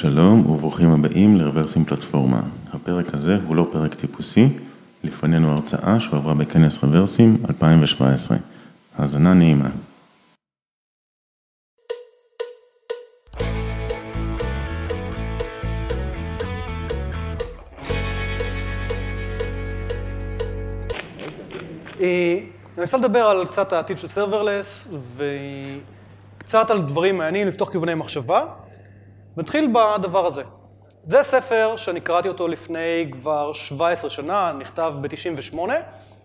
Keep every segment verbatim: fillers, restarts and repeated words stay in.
שלום וברוכים הבאים לרוורסים פלטפורמה. הפרק הזה הוא לא פרק טיפוסי, לפנינו הרצאה שהועברה בכנס רוורסים אלפיים שבע עשרה. האזנה נעימה. אני רוצה לדבר על קצת העתיד של סרברלס וקצת על דברים מעניינים, לפתוח כיווני מחשבה. ונתחיל בדבר הזה. זה ספר שאני קראתי אותו לפני כבר שבע עשרה שנה, נכתב ב-תשעים ושמונה.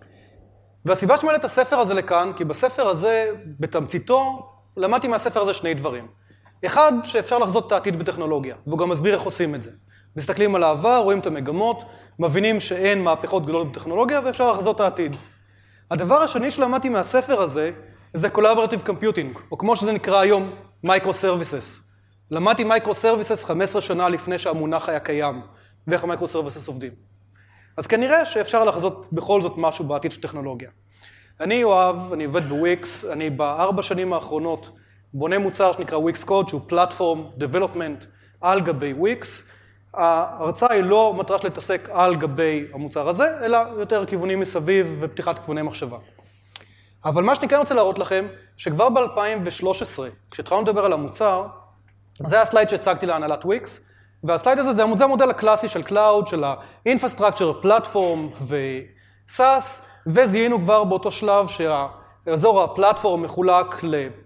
והסיבה שמעלה את הספר הזה לכאן, כי בספר הזה, בתמציתו, למדתי מהספר הזה שני דברים. אחד, שאפשר לחזות את העתיד בטכנולוגיה, והוא גם מסביר איך עושים את זה. מסתכלים על העבר, רואים את המגמות, מבינים שאין מהפכות גדולות בטכנולוגיה, ואפשר לחזות את העתיד. הדבר השני שלמדתי מהספר הזה, זה Collaborative Computing, או כמו שזה נקרא היום, Microservices. למדתי Microservices חמש עשרה שנה לפני שהמונח היה קיים, ואיך ה-Microservices עובדים. אז כנראה שאפשר לחזות בכל זאת משהו בעתיד של טכנולוגיה. אני יואב, אני עובד בוויקס, אני בארבע שנים האחרונות בונה מוצר שנקרא וויקס קוד, שהוא Platform Development על גבי וויקס. ההרצאה היא לא מטרה של להתעסק על גבי המוצר הזה, אלא יותר כיוונים מסביב ופתיחת כיווני מחשבה. אבל מה שאני כן רוצה להראות לכם, שכבר ב-אלפיים ושלוש עשרה, כשהתחלנו לדבר על המוצר, זה הסלייד שהצגתי להנהלת וויקס, והסלייד הזה זה המודל הקלאסי של קלאוד, של ה-Infrastructure, Platform ו-SaaS, וזיהינו כבר באותו שלב שהאזור הפלטפורם מחולק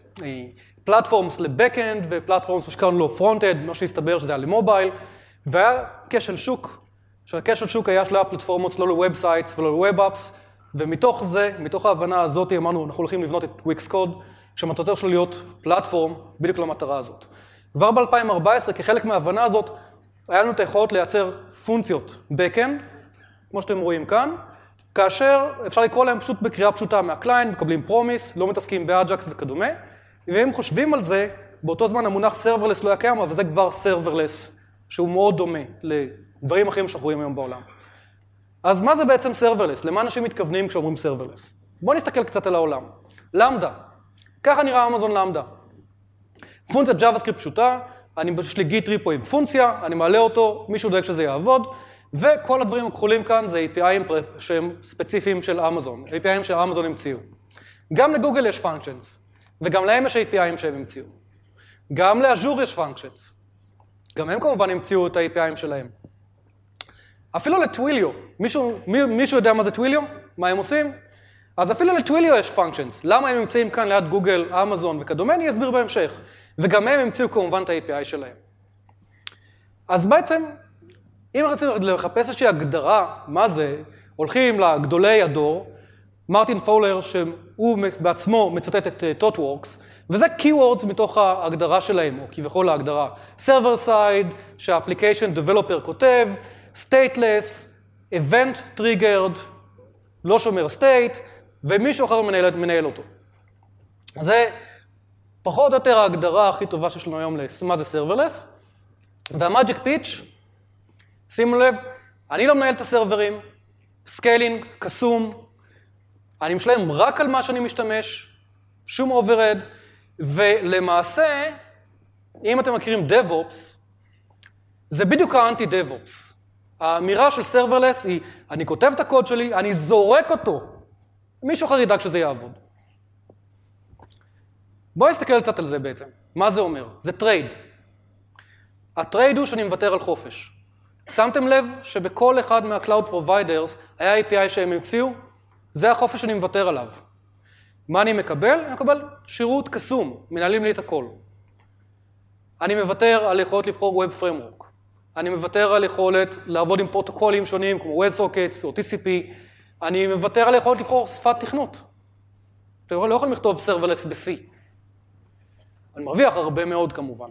לפלטפורמס ל-Backend ופלטפורמס שקראנו לו Frontend, מה שהסתבר שזה היה למובייל, והיה כשל שוק, שהכשל שוק היה שלא היה פלטפורמות, לא ל-Websites ולא ל-Web-Apps, ומתוך זה, מתוך ההבנה הזאת, אמרנו, אנחנו הולכים לבנות את וויקס קוד, שמטרתו שלו להיות פלטפורם בדיוק למטרה הזאת. כבר ב-אלפיים וארבע עשרה, כחלק מההבנה הזאת, היה לנו את היכולת לייצר פונקציות Backend, כמו שאתם רואים כאן, כאשר אפשר לקרוא להם פשוט בקריאה פשוטה מהקליינט, מקבלים פרומיס, לא מתעסקים באג'קס וכדומה, ואם חושבים על זה, באותו זמן המונח סרברלס לא היה קיים, אבל זה כבר סרברלס, שהוא מאוד דומה לדברים אחרים שאנחנו רואים היום בעולם. אז מה זה בעצם סרברלס? למה אנשים מתכוונים כשאומרים סרברלס? בואו נסתכל קצת על העולם. למדה. ככה נראה אמזון למדה. פונקציית JavaScript פשוטה, אני יש לי גיט ריפו עם פונקציה, אני מעלה אותו, מישהו דואג שזה יעבוד, וכל הדברים הכחולים כאן זה איי פי איי שהם ספציפיים של אמזון, איי פי איי שאמזון המציאו. גם לגוגל יש functions, וגם להם יש איי פי איי שהם המציאו. גם לאז'ור יש functions. גם הם כמובן המציאו את ה-איי פי איי שלהם. אפילו לטוויליו, מישהו, מי, מישהו יודע מה זה טוויליו? מה הם עושים? אז אפילו לטוויליו יש functions. למה הם נמצאים כאן ליד גוגל, אמזון וכדומה, אני אסביר בהמשך. וגם הם המציאו כמובן את ה-איי פי איי שלהם. אז בעצם, אם רצינו לחפש איזושהי הגדרה, מה זה, הולכים לגדולי הדור, מרטין פאולר, שהוא בעצמו מצטט את ThoughtWorks, וזה keywords מתוך ההגדרה שלהם, או כביכול ההגדרה. Server side, שה-application developer כותב, stateless, event triggered, לא שומר state, ומישהו אחר מנהל, מנהל אותו. זה פחות או יותר ההגדרה הכי טובה שיש לנו היום למה זה serverless. והמאג'יק פיץ', שימו לב, אני לא מנהל את הסרברים, סקיילינג, קסום, אני משלם רק על מה שאני משתמש, שום overhead, ולמעשה, אם אתם מכירים DevOps, זה בדיוק האנטי-DevOps. האמירה של serverless היא, אני כותב את הקוד שלי, אני זורק אותו, מישהו אחר ידאג שזה יעבוד. בואו נסתכל קצת על זה בעצם. מה זה אומר? זה טרייד. הטרייד הוא שאני מוותר על חופש. שמתם לב שבכל אחד מה-Cloud Providers היה איי פי איי שהם המציאו? זה החופש שאני מוותר עליו. מה אני מקבל? אני מקבל שירות קסום, מנהלים לי את הכל. אני מוותר על יכולת לבחור Web Framework. אני מוותר על יכולת לעבוד עם פרוטוקולים שונים כמו WebSockets או טי סי פי. אני מוותר על יכולת לבחור שפת תכנות. אתם לא יכולים לכתוב Serverless ב-C. אני מרוויח הרבה מאוד כמובן.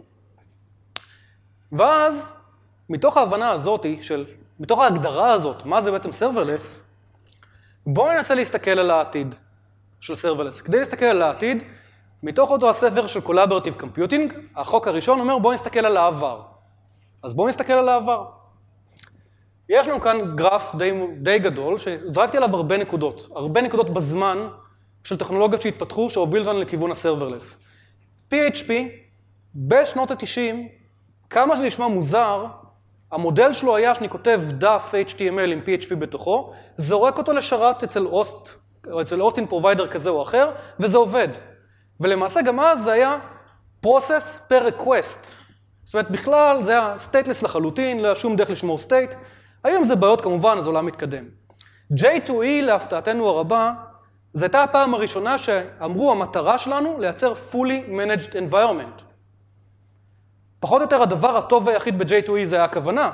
ואז, מתוך ההבנה הזאת, של, מתוך ההגדרה הזאת, מה זה בעצם Serverless, בואו ננסה להסתכל על העתיד של Serverless. כדי להסתכל על העתיד, מתוך אותו הספר של Collaborative Computing, החוק הראשון אומר בואו נסתכל על העבר. אז בואו נסתכל על העבר. יש לנו כאן גרף די, די גדול, שזרקתי עליו הרבה נקודות. הרבה נקודות בזמן של טכנולוגיות שהתפתחו, שהוביל אותנו לכיוון ה-Serverless. פי אייץ' פי בשנות ה-תשעים כמה שזה נשמע מוזר, המודל שלו היה שאני כותב דף אייץ' טי אם אל עם פי אייץ' פי בתוכו, זורק אותו לשרת אצל הוסט, או אצל הוסטינג פרוביידר כזה או אחר, וזה עובד. ולמעשה גם אז זה היה process per request. זאת אומרת, בכלל זה היה stateless לחלוטין, לא היה שום דרך לשמור state. היום זה בעיות כמובן, אז עולם מתקדם. ג'יי טו אי, להפתעתנו הרבה, זו הייתה הפעם הראשונה שאמרו, המטרה שלנו לייצר fully managed environment. פחות או יותר הדבר הטוב והיחיד ב-ג'יי טו אי זה היה הכוונה.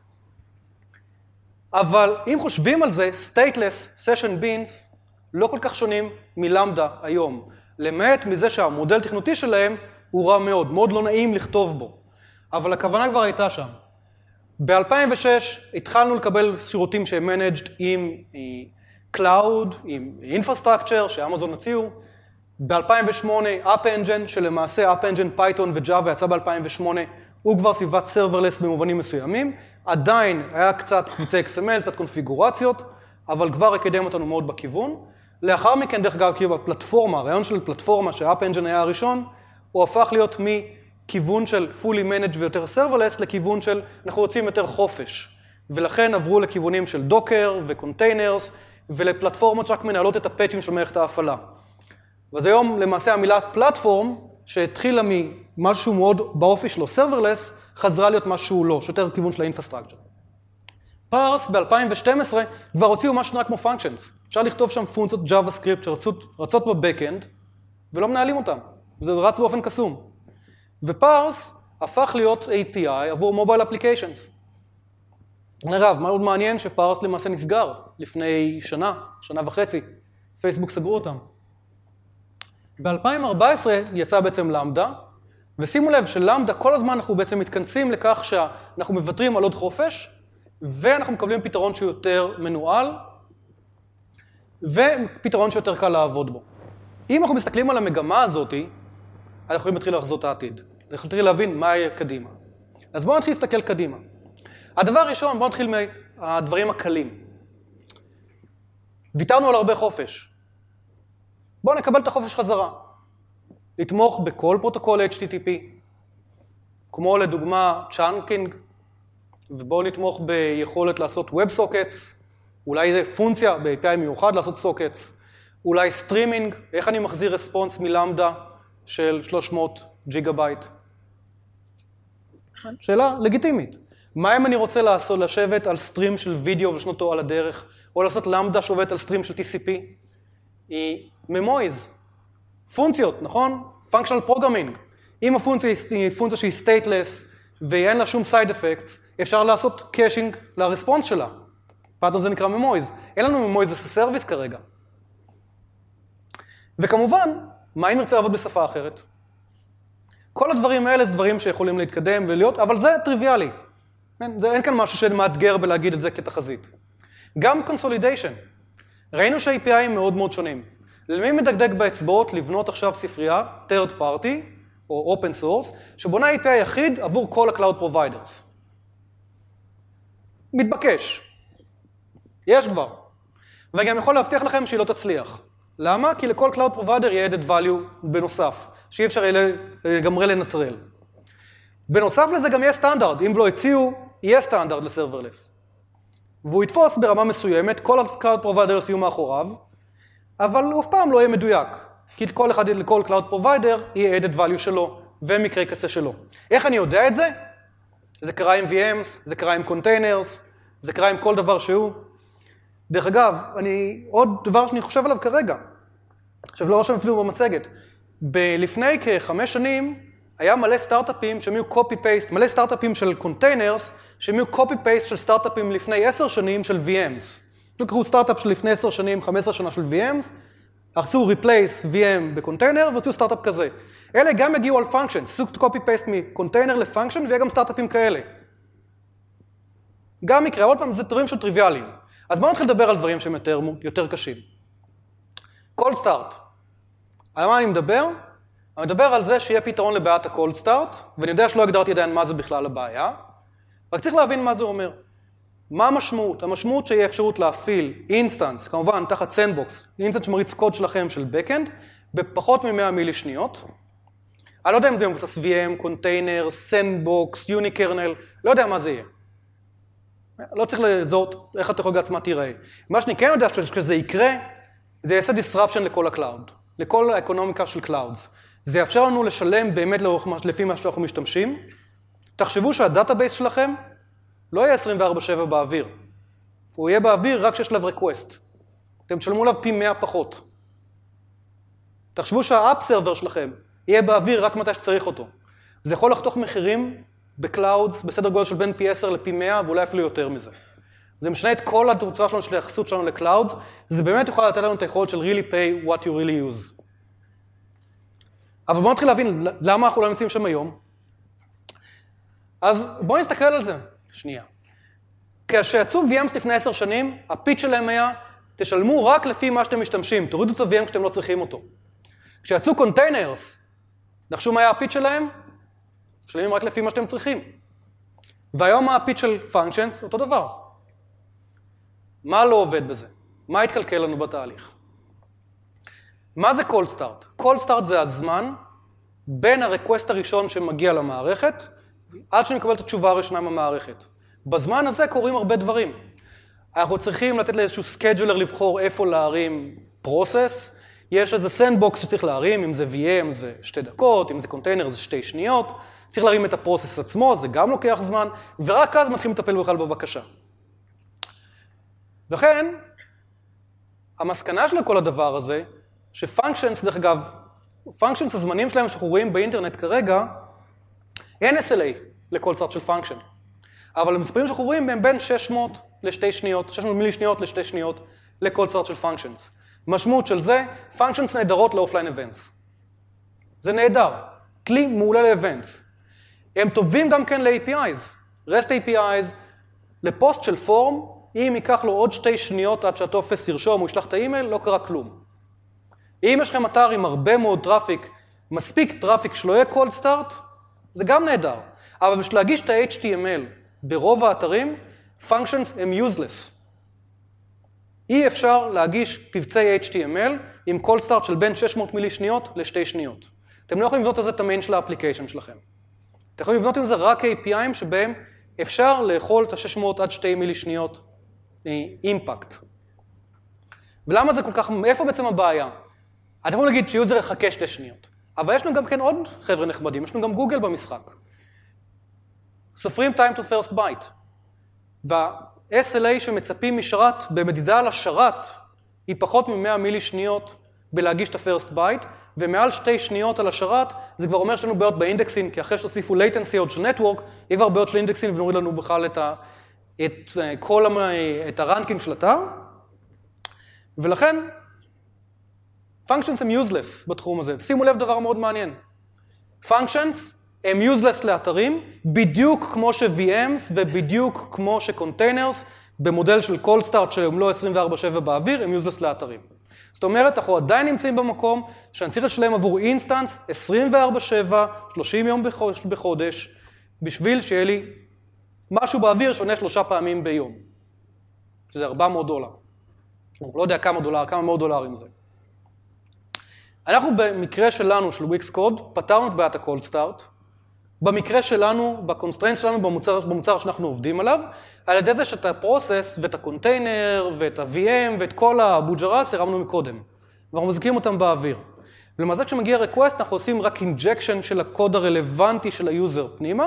אבל אם חושבים על זה, stateless session beans לא כל כך שונים מלמדה היום. למעט מזה שהמודל תכנותי שלהם הוא רע מאוד, מאוד לא נעים לכתוב בו. אבל הכוונה כבר הייתה שם. ב-אלפיים ושש התחלנו לקבל שירותים שהם managed עם Cloud, עם Infrastructure שאמזון הציעו. ב-אלפיים ושמונה App Engine, שלמעשה App Engine Python ו-Java יצא ב-אלפיים ושמונה, הוא כבר סביבת Serverless במובנים מסוימים. עדיין היה קצת קבוצי אקס אם אל, קצת קונפיגורציות, אבל כבר הקדם אותנו מאוד בכיוון. לאחר מכן, דרך אגב, כאילו הפלטפורמה, הרעיון של פלטפורמה, שה-App Engine היה הראשון, הוא הפך להיות מכיוון של fully managed ויותר serverless, לכיוון של אנחנו רוצים יותר חופש. ולכן עברו לכיוונים של דוקר וקונטיינרס, ולפלטפורמות שרק מנהלות את הפאצ'ים של מערכת ההפעלה. ואז היום למעשה המילה פלטפורם, שהתחילה ממשהו מאוד באופי שלו, serverless, חזרה להיות משהו לא, שיותר כיוון של האינפרסטרקצ'ר. פארס ב-אלפיים ושתים עשרה כבר הוציאו משהו נראה כמו functions. אפשר לכתוב שם פונקציות JavaScript שרצות בבקאנד, ולא מנהלים אותם. זה רץ באופן קסום. ופארס הפך להיות איי פי איי עבור מובייל אפליקיישנס. נראה, מאוד מעניין שפארס למעשה נסגר לפני שנה, שנה וחצי. פייסבוק סגרו אותם. ב-אלפיים וארבע עשרה יצא בעצם למדה, ושימו לב שלמדה כל הזמן אנחנו בעצם מתכנסים לכך שאנחנו מוותרים על עוד חופש, ואנחנו מקבלים פתרון שהוא יותר מנוהל, ופתרון שיותר קל לעבוד בו. אם אנחנו מסתכלים על המגמה הזאת, אנחנו יכולים להתחיל לחזות את העתיד. אנחנו יכולים להבין מה יהיה קדימה. אז בואו נתחיל להסתכל קדימה. הדבר הראשון, בואו נתחיל מהדברים הקלים. ויתרנו על הרבה חופש. בואו נקבל את החופש חזרה. לתמוך בכל פרוטוקול אייץ' טי טי פי, כמו לדוגמה צ'אנקינג, ובואו נתמוך ביכולת לעשות Web Sockets, אולי זה פונקציה ב-איי פי איי מיוחד לעשות Sockets, אולי סטרימינג, איך אני מחזיר רספונס מלמדה של שלוש מאות ג'יגה בייט. שאלה לגיטימית. מה אם אני רוצה לעשות, לשבת על סטרים של וידאו ולשנות אותו על הדרך, או לעשות למדה שעובדת על סטרים של טי סי פי? היא ממויז, פונקציות, נכון? Functional Programming. אם הפונקציה היא פונקציה שהיא stateless ואין לה שום side effects, אפשר לעשות קאשינג לרספונס שלה. פאטרן זה נקרא ממויז. אין לנו ממויז as a service כרגע. וכמובן, מה אם נרצה לעבוד בשפה אחרת? כל הדברים האלה זה דברים שיכולים להתקדם ולהיות, אבל זה טריוויאלי. אין, זה, אין כאן משהו שמאתגר בלהגיד את זה כתחזית. גם consolidation. ראינו שה-איי פי איי הם מאוד מאוד שונים. למי מדקדק באצבעות לבנות עכשיו ספרייה, third party, או open source, שבונה איי פי איי יחיד עבור כל ה-cloud providers. מתבקש. יש כבר. וגם יכול להבטיח לכם שהיא לא תצליח. למה? כי לכל cloud provider יהיה added value בנוסף, שאי אפשר לגמרי לנטרל. בנוסף לזה גם יהיה סטנדרט. אם לא הציעו, יהיה סטנדרט לסרברלס. והוא יתפוס ברמה מסוימת, כל ה-cloud providers יהיו מאחוריו, אבל הוא אף פעם לא יהיה מדויק, כי כל אחד, לכל cloud provider יהיה added value שלו, ומקרי קצה שלו. איך אני יודע את זה? זה קרה עם וי אמס, זה קרה עם containers, זה קרה עם כל דבר שהוא. דרך אגב, אני, עוד דבר שאני חושב עליו כרגע, עכשיו לא רשם אפילו במצגת, לפני כחמש שנים, היה מלא סטארט-אפים שהם יהיו copy-paste, מלא סטארט-אפים של containers, שהם יהיו copy-paste של סטארט-אפים לפני עשר שנים של וי אמס. לקחו סטארט-אפ של לפני עשר שנים, חמש עשרה שנה של וי אמס, עשו replace וי אם בקונטיינר והוציאו סטארט-אפ כזה. אלה גם הגיעו על functions, עשו copy-paste מקונטיינר לפונקשן ויהיה גם סטארט-אפים כאלה. גם מקרה, עוד פעם, זה דברים של טריוויאליים. אז בואו נתחיל לדבר על דברים שהם יותר, יותר קשים. cold start. על מה אני מדבר? אני מדבר על זה שיהיה פתרון לבעיית ה-cold start, ואני יודע שלא הגדרתי עדיין מה זה בכלל הבעיה, רק צריך להבין מה זה אומר. מה המשמעות? המשמעות שיהיה אפשרות להפעיל אינסטנס, כמובן תחת סנדבוקס, אינסטנס שמריץ קוד שלכם של backend, בפחות מ-מאה מילי שניות. אני לא יודע אם זה מבוסס וי אם, קונטיינר, סנדבוקס, יוניקרנל, לא יודע מה זה יהיה. לא צריך לזהות איך הטכנולוגיה עצמה תיראה. מה שאני כן יודע שכשזה יקרה, זה יעשה disruption לכל הקלאוד, לכל האקונומיקה של קלאודס. זה יאפשר לנו לשלם באמת לפי מה שאנחנו משתמשים. תחשבו שהדאטאבייס שלכם לא יהיה עשרים וארבע שבע באוויר. הוא יהיה באוויר רק כשיש לב ריקווסט. אתם תשלמו עליו פי מאה פחות. תחשבו שהאפ סרבר שלכם יהיה באוויר רק מתי שצריך אותו. זה יכול לחתוך מחירים בקלאודס בסדר גודל של בין פי עשר לפי מאה ואולי אפילו יותר מזה. זה משנה את כל התוצאה שלנו של היחסות שלנו לקלאודס, זה באמת יכול לתת לנו את היכולת של really pay what you really use. אבל בואו נתחיל להבין למה אנחנו לא נמצאים שם היום. אז בואו נסתכל על זה שנייה. כשיצאו וי אמס לפני עשר שנים, הפיץ' שלהם היה, תשלמו רק לפי מה שאתם משתמשים, תורידו את ה-וי אם כשאתם לא צריכים אותו. כשיצאו קונטיינרס, נחשו מה היה הפיץ' שלהם? משלמים רק לפי מה שאתם צריכים. והיום מה הפיץ' של functions? אותו דבר. מה לא עובד בזה? מה התקלקל לנו בתהליך? מה זה cold start? cold start זה הזמן בין הרקווסט הראשון שמגיע למערכת, עד שנקבל את התשובה הראשונה מהמערכת. בזמן הזה קורים הרבה דברים. אנחנו צריכים לתת לאיזשהו סקייג'ולר לבחור איפה להרים פרוסס, יש איזה סנדבוקס שצריך להרים, אם זה וי אם זה שתי דקות, אם זה קונטיינר זה שתי שניות, צריך להרים את הפרוסס עצמו, זה גם לוקח זמן, ורק אז מתחילים לטפל בכלל בבקשה. וכן, המסקנה של כל הדבר הזה, שפונקשנס, דרך אגב, פונקשנס הזמנים שלהם שאנחנו רואים באינטרנט כרגע, אין אס אל איי לכל צד של פונקשן. אבל המספרים שאנחנו רואים הם בין שש מאות לשתי שניות, שש מאות מילי שניות לשתי שניות לכל צד של פונקשנס. משמעות של זה, פונקשנס נהדרות לאופליין איבנטס. זה נהדר, כלי מעולה לאיבנטס. הם טובים גם כן ל-איי פי איז. REST איי פי איז, לפוסט של פורם, אם ייקח לו עוד שתי שניות עד שהטופס ירשום או ישלח את האימייל, לא קרה כלום. אם יש לכם אתר עם הרבה מאוד טראפיק, מספיק טראפיק שלא יהיה cold start, זה גם נהדר. אבל בשביל להגיש את ה-אייץ' טי אם אל ברוב האתרים, functions הם useless. אי אפשר להגיש קבצי אייץ' טי אם אל עם cold start של בין שש מאות מילי שניות לשתי שניות. אתם לא יכולים לבנות על זה את המיין של האפליקיישן שלכם. אתם יכולים לבנות עם זה רק איי פי אי'ים שבהם אפשר לאכול את ה-שש מאות עד שתי מילי שניות אימפקט. ולמה זה כל כך, איפה בעצם הבעיה? אתם יכולים להגיד שיוזר יחכה שתי שניות. אבל יש לנו גם כן עוד חבר'ה נחמדים, יש לנו גם גוגל במשחק. סופרים time to first byte. וה-אס אל איי שמצפים משרת במדידה על השרת היא פחות מ-מאה מילי שניות בלהגיש את ה-first byte, ומעל שתי שניות על השרת זה כבר אומר שלנו בעיות באינדקסין, כי אחרי שהוסיפו latency עוד של network, יהיה כבר בעיות של אינדקסין ונוריד לנו בכלל את, ה, את, כל, את הרנקינג של אתר. ולכן, functions הם useless בתחום הזה. שימו לב דבר מאוד מעניין. functions הם useless לאתרים, בדיוק כמו ש-וי אמס ובדיוק כמו ש-containers, במודל של cold start שהם לא עשרים וארבע שבע באוויר, הם useless לאתרים. זאת אומרת, אנחנו עדיין נמצאים במקום שאני צריך לשלם עבור אינסטנס עשרים וארבע שבע, שלושים יום בחודש, בחודש, בשביל שיהיה לי משהו באוויר שעונה שלושה פעמים ביום. שזה ארבע מאות דולר. לא יודע כמה דולר, כמה מאות דולרים זה. אנחנו במקרה שלנו, של וויקס קוד, פתרנו את בעיית ה-cold start, במקרה שלנו, בקונסטריינט שלנו, במוצר, במוצר שאנחנו עובדים עליו, על ידי זה שאת הפרוסס ואת הקונטיינר ואת ה-וי אם ואת כל הבוג'רס הרמנו מקודם. ואנחנו מחזיקים אותם באוויר. ולמעשה כשמגיע request אנחנו עושים רק injection של הקוד הרלוונטי של היוזר פנימה,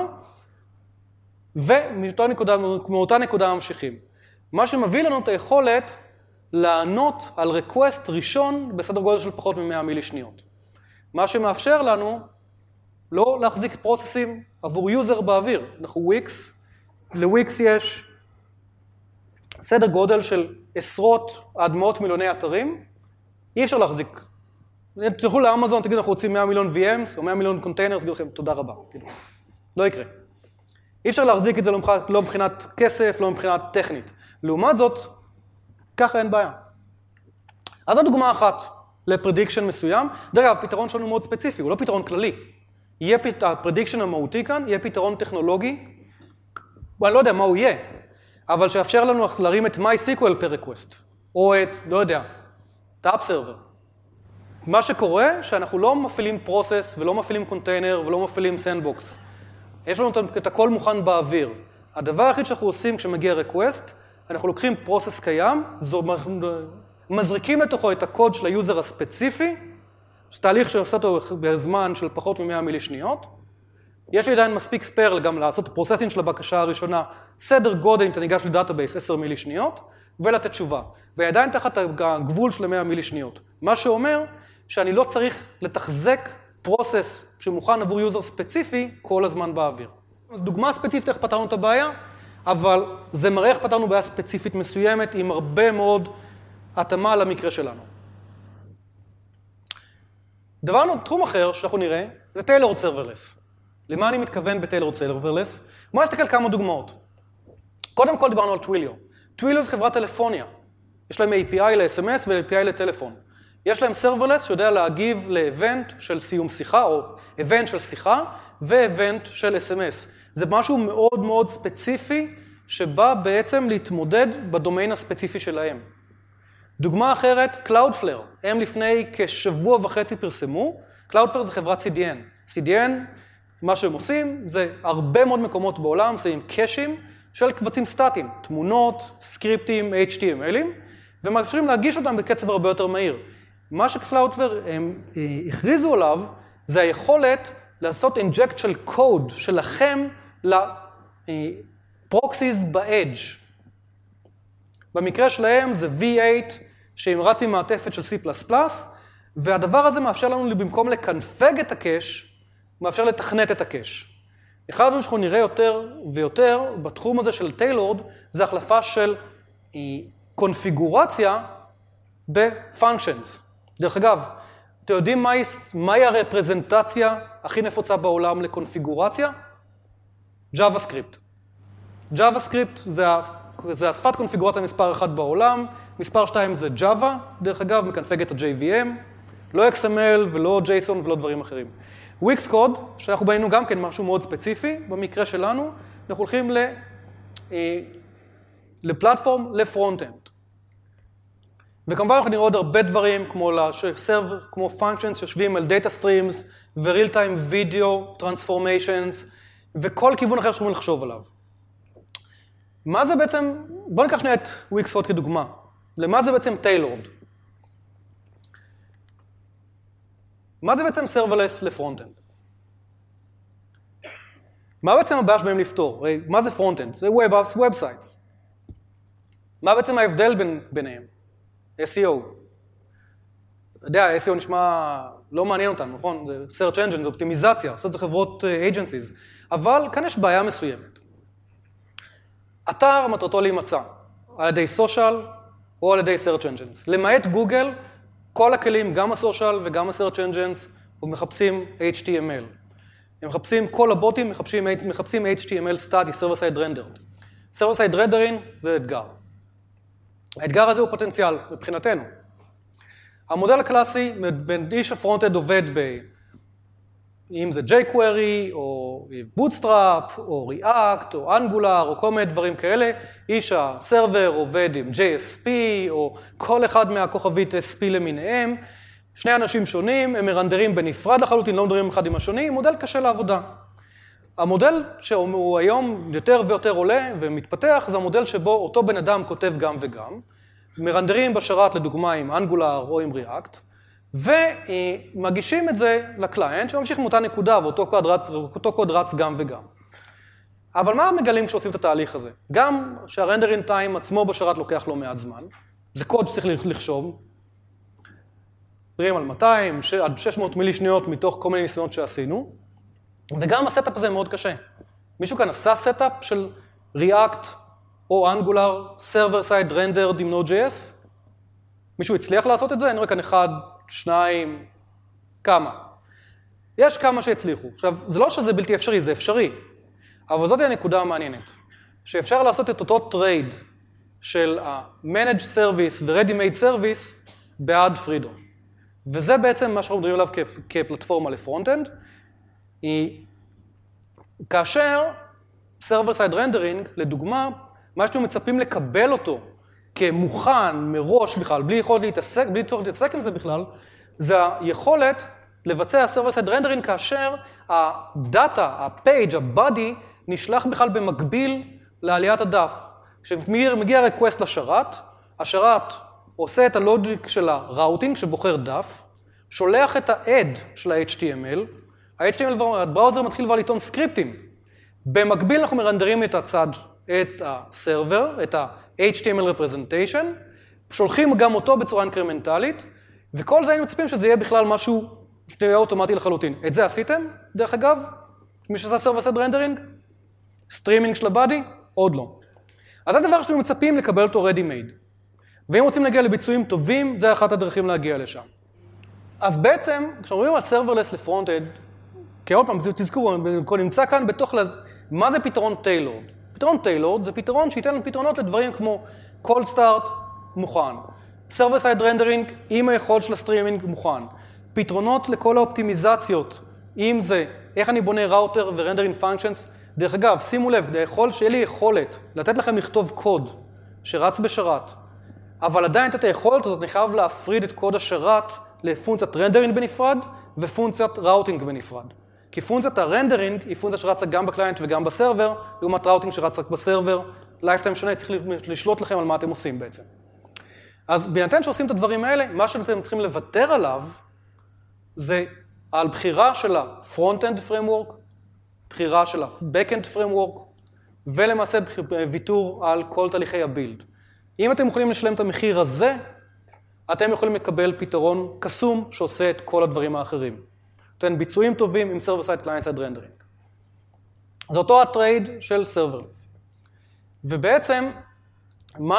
ומאותה נקודה, מאותה נקודה ממשיכים. מה שמביא לנו את היכולת לענות על request ראשון בסדר גודל של פחות מ-מאה מילי שניות. מה שמאפשר לנו לא להחזיק פרוססים עבור יוזר באוויר. אנחנו וויקס, לוויקס יש סדר גודל של עשרות עד מאות מיליוני אתרים, אי אפשר להחזיק. תלכו לאמזון, תגידו, אנחנו רוצים מאה מיליון וי אמס או מאה מיליון קונטיינרס, תגידו לכם, תודה רבה. כאילו, לא יקרה. אי אפשר להחזיק את זה לא מבחינת כסף, לא מבחינת טכנית. לעומת זאת, ככה אין בעיה. אז זו דוגמה אחת לפרדיקשן מסוים. דרך אגב, הפתרון שלנו מאוד ספציפי, הוא לא פתרון כללי. יהיה פת... הפרדיקשן המהותי כאן, יהיה פתרון טכנולוגי, אני לא יודע מה הוא יהיה, אבל שאפשר לנו להרים את MySQL per request, או את, לא יודע, את ה-App Server. מה שקורה, שאנחנו לא מפעילים פרוסס ולא מפעילים קונטיינר ולא מפעילים סנדבוקס. יש לנו את הכל מוכן באוויר. הדבר היחיד שאנחנו עושים כשמגיע request, אנחנו לוקחים פרוסס קיים, מזריקים לתוכו את הקוד של היוזר הספציפי, זה תהליך שעושה אותו בזמן של פחות מ-מאה מילי שניות. יש לי עדיין מספיק ספייר גם לעשות פרוססינג של הבקשה הראשונה, סדר גודל אם אתה ניגש לדאטאבייס עשר מילי שניות, ולתת תשובה. ועדיין תחת הגבול של מאה מילי שניות. מה שאומר שאני לא צריך לתחזק פרוסס שמוכן עבור יוזר ספציפי כל הזמן באוויר. אז דוגמה ספציפית איך פתרנו את הבעיה, אבל זה מראה איך פתרנו בעיה ספציפית מסוימת עם הרבה מאוד התאמה למקרה שלנו. דבר, תחום אחר שאנחנו נראה זה Tailored Serverless. למה אני מתכוון ב-Tailored Serverless? בואו נסתכל כמה דוגמאות. קודם כל דיברנו על Twilio. Twilio זה חברת טלפוניה. יש להם איי פי איי ל-אס אם אס ו-איי פי איי לטלפון. יש להם Serverless שיודע להגיב לאבנט של סיום שיחה, או אבנט של שיחה, ואבנט של אס אם אס. זה משהו מאוד מאוד ספציפי, שבא בעצם להתמודד בדומיין הספציפי שלהם. דוגמה אחרת, Cloudflare. הם לפני כשבוע וחצי פרסמו. Cloudflare זה חברת סי די אן. סי די אן, מה שהם עושים, זה הרבה מאוד מקומות בעולם, שמים קאשים של קבצים סטטיים, תמונות, סקריפטים, אייץ' טי אם אל'ים, ומאפשרים להגיש אותם בקצב הרבה יותר מהיר. מה ש-Cloudflare הם הכריזו עליו, זה היכולת לעשות inject של קוד שלכם לפרוקסיס ב-edge. במקרה שלהם זה וי אייט שהם רץ עם מעטפת של סי פלס פלס, והדבר הזה מאפשר לנו במקום לקנפג את הקש, מאפשר לתכנת את הקש. אחד הדברים שאנחנו נראה יותר ויותר בתחום הזה של Tailored, זה החלפה של קונפיגורציה ב-functions. דרך אגב, אתם יודעים מהי, מהי הרפרזנטציה הכי נפוצה בעולם לקונפיגורציה? JavaScript. JavaScript זה, זה השפת קונפיגורציה מספר אחת בעולם, מספר שתיים זה Java, דרך אגב, מקנפג את ה-ג'יי וי אם, לא אקס אם אל ולא JSON ולא דברים אחרים. Wix Code, שאנחנו בנינו גם כן משהו מאוד ספציפי, במקרה שלנו, אנחנו הולכים ל, אה, לפלטפורם, לפרונט-אנד. וכמובן אנחנו נראה עוד הרבה דברים, כמו לסרבר, כמו functions שיושבים על data streams, ו-real time video, transformations, וכל כיוון אחר שאנחנו לחשוב עליו. מה זה בעצם, בואו ניקח שנייה את Wix Code כדוגמה. למה זה בעצם Tailored? מה זה בעצם Serverless לפרונט-אנד? מה בעצם הבעיה שבאים לפתור? מה זה פרונט-אנד? זה Web Apps, Websites. מה בעצם ההבדל בין, ביניהם? אס אי או. אתה יודע, אס אי או נשמע לא מעניין אותנו, נכון? זה Search Engine, זה אופטימיזציה, עושות זה חברות agencies. אבל כאן יש בעיה מסוימת. אתר מטרתו להימצא על ידי Social או על ידי Search Engines. למעט גוגל, כל הכלים, גם הסושיאל וגם ה-Search Engines, מחפשים אייץ' טי אם אל. הם מחפשים, כל הבוטים מחפשים, מחפשים אייץ' טי אם אל סטטי, Server-Side Rendered. Server-Side Rendering זה אתגר. האתגר הזה הוא פוטנציאל מבחינתנו. המודל הקלאסי, בין איש הפרונט-אנד עובד ב... אם זה jQuery, או Bootstrap, או React, או Angular, או כל מיני דברים כאלה, איש הסרבר עובד עם ג'יי אס פי, או כל אחד מהכוכבית אס פי למיניהם, שני אנשים שונים, הם מרנדרים בנפרד לחלוטין, לא מדברים אחד עם השני, מודל קשה לעבודה. המודל שהוא היום יותר ויותר עולה ומתפתח, זה המודל שבו אותו בן אדם כותב גם וגם, מרנדרים בשרת לדוגמה עם Angular או עם React, ומגישים את זה לקליינט שממשיך מאותה נקודה ואותו קוד רץ, אותו קוד רץ גם וגם. אבל מה מגלים כשעושים את התהליך הזה? גם שהרנדרינג טיים עצמו בשרת לוקח לא מעט זמן, זה קוד שצריך לחשוב, מדברים על מאתיים עד שש מאות מילי שניות מתוך כל מיני ניסיונות שעשינו, וגם הסטאפ הזה מאוד קשה. מישהו כאן עשה סטאפ של React או Angular Server-Side Rendered עם Node.js? מישהו הצליח לעשות את זה? אני רואה כאן אחד, שניים, כמה. יש כמה שהצליחו. עכשיו, זה לא שזה בלתי אפשרי, זה אפשרי. אבל זאת היא הנקודה המעניינת. שאפשר לעשות את אותו טרייד של ה-Managed Service ו-Ready-Made Service בעד פרידום. וזה בעצם מה שאנחנו מדברים עליו כ- כפלטפורמה לפרונט-אנד. היא כאשר Server-Side Rendering, לדוגמה, מה שאתם מצפים לקבל אותו כמוכן, מראש בכלל, בלי יכולת להתעסק, בלי צורך להתעסק עם זה בכלל, זה היכולת לבצע server-side rendering כאשר הדאטה, הפייג', הבאדי, נשלח בכלל במקביל לעליית הדף. כשמגיע request לשרת, השרת עושה את הלוג'יק של הראוטינג שבוחר דף, שולח את ה-add של ה-אייץ' טי אם אל, ה-אייץ' טי אם אל, הבראוזר מתחיל כבר לטעון סקריפטים. במקביל אנחנו מרנדרים את הצד, את הסרבר, את ה-אייץ' טי אם אל representation, שולחים גם אותו בצורה אינקרמנטלית, וכל זה היינו מצפים שזה יהיה בכלל משהו שתהיה אוטומטי לחלוטין. את זה עשיתם, דרך אגב? מי שעשה server-side rendering? סטרימינג של הבאדי? עוד לא. אז זה דבר שאתם מצפים לקבל אותו ready made. ואם רוצים להגיע לביצועים טובים, זה אחת הדרכים להגיע לשם. אז בעצם, כשאומרים על serverless לפרונט-אנד, כי עוד פעם, תזכרו, נמצא כאן בתוך, מה זה פתרון טיילורד? פתרון טיילורד זה פתרון שייתן לנו פתרונות לדברים כמו cold start מוכן, server-side rendering עם היכולת של הסטרימינג מוכן, פתרונות לכל האופטימיזציות, אם זה איך אני בונה ראוטר ורנדרינג פונקשיינס, דרך אגב, שימו לב, כדי יכול שיהיה לי יכולת לתת לכם לכתוב קוד שרץ בשרת, אבל עדיין את היכולת הזאת אני חייב להפריד את קוד השרת לפונקציית רנדרינג בנפרד ופונקציית ראוטינג בנפרד. כי פונקציית הרנדרינג היא פונקציה שרצה גם בקליינט וגם בסרבר, לעומת ראוטינג שרץ רק בסרבר, לייפטיים שונה, צריך לשלוט לכם על מה אתם עושים בעצם. אז בהינתן שעושים את הדברים האלה, מה שאתם צריכים לוותר עליו, זה על בחירה של ה-front-end framework, בחירה של ה-back-end framework, ולמעשה ויתור על כל תהליכי הבילד. אם אתם יכולים לשלם את המחיר הזה, אתם יכולים לקבל פתרון קסום שעושה את כל הדברים האחרים. נותן ביצועים טובים עם server-side client-side rendering. זה אותו הטרייד של serverless. ובעצם, מה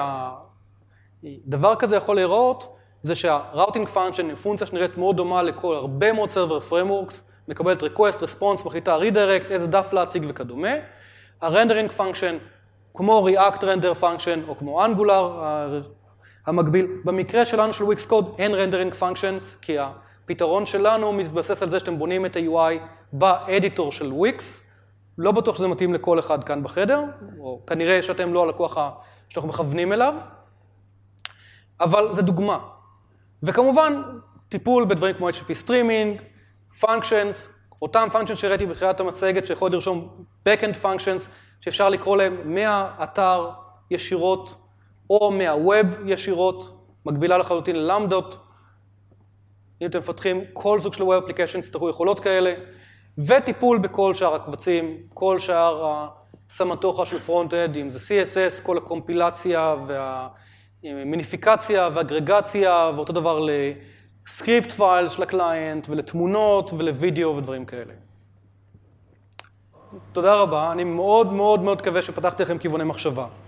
שהדבר כזה יכול להיראות, זה שה-routing function היא פונקציה שנראית מאוד דומה לכל הרבה מאוד server frameworks, מקבלת request, response, מחליטה redirect, איזה דף להציג וכדומה. ה-rendering function, כמו react render function, או כמו angular המקביל. במקרה שלנו של Wix Code אין rendering functions, כי הפתרון שלנו מתבסס על זה שאתם בונים את ה-יו איי באדיטור של Wix. לא בטוח שזה מתאים לכל אחד כאן בחדר, או כנראה שאתם לא הלקוח שאנחנו מכוונים אליו, אבל זה דוגמה. וכמובן, טיפול בדברים כמו אייץ' טי טי פי Streaming, Functions, אותם Functions שהראיתי בתחילת המצגת, שיכול לרשום Backend Functions, שאפשר לקרוא להם מהאתר ישירות, או מהווב ישירות, מקבילה לחלוטין ללמדות. אם אתם מפתחים כל סוג של Web Applications, תראו יכולות כאלה, וטיפול בכל שאר הקבצים, כל שאר הסמטוחה של פרונט-אנד, אם זה סי אס אס, כל הקומפילציה והמיניפיקציה והאגרגציה, ואותו דבר לסקריפט פייל של הקליינט, ולתמונות ולוידאו ודברים כאלה. תודה רבה, אני מאוד מאוד מאוד מקווה שפתחתי לכם כיווני מחשבה.